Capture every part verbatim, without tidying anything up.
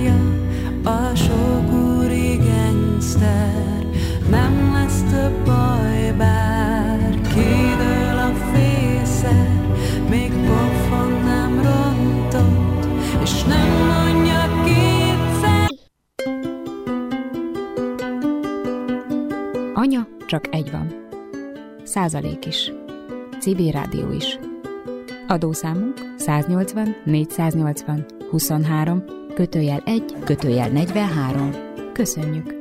várja a sok úri gengszter, nem lesz több baj, bár kidől a fészer, még pofon nem rontott, és nem mondja kétszer. Anya csak egy van. Százalék is. Civil rádió is. Adószámunk száznyolcvan négyszáznyolcvan huszonhárom kötőjel egy kötőjel negyvenhárom. Köszönjük!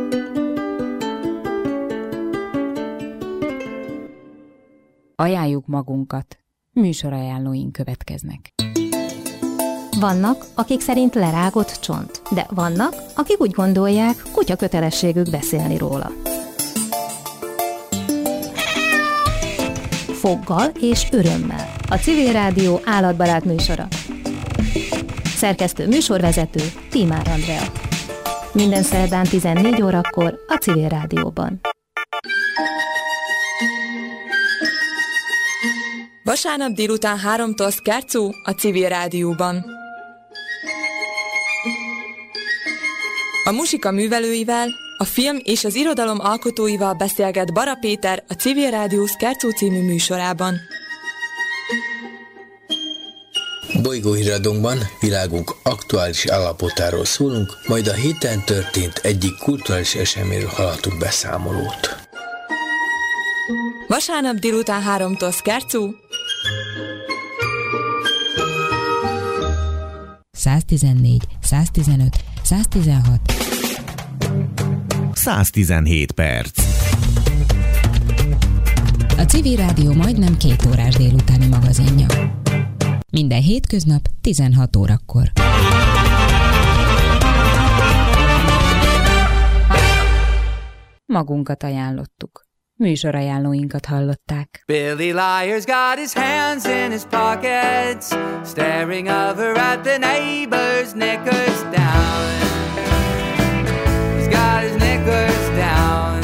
Ajánljuk magunkat. Műsorajánlóink következnek. Vannak, akik szerint lerágott csont, de vannak, akik úgy gondolják, kutya kötelességük beszélni róla. Foggal és örömmel. A Civil Rádió állatbarát műsora. Szerkesztő műsorvezető Tímár Andrea. Minden szerdán tizennégy órakor a Civil Rádióban. Vasárnap délután háromtól Szkárcú a Civil Rádióban. A musika művelőivel, a film és az irodalom alkotóival beszélget Bara Péter a Civil Rádió Szkárcú című műsorában. Bolygóhíradónkban világunk aktuális állapotáról szólunk, majd a héten történt egyik kulturális eseményről hallhatunk beszámolót. Vasárnap délután háromtól Szkárcú. száztizennégy, száztizenöt, száztizenhat. száztizenhét perc. A Civil Rádió majdnem két órás délutáni magazinja. Minden hétköznap tizenhat órakor. Magunkat ajánlottuk. Műsorajánlóinkat hallották. Billy Liar's got his hands in his pockets, staring over at the neighbor's knickers down. He's got his knickers down.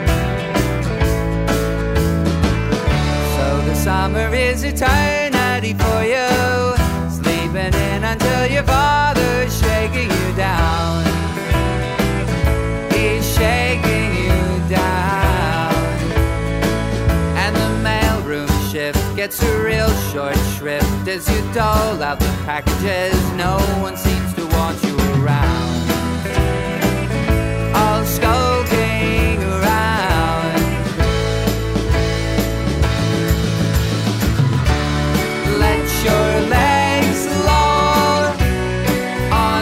So the summer is eternity for you, sleeping in until your father's shaking you down. He's shaking you down. Gets a real short shrift as you dole out the packages. No one seems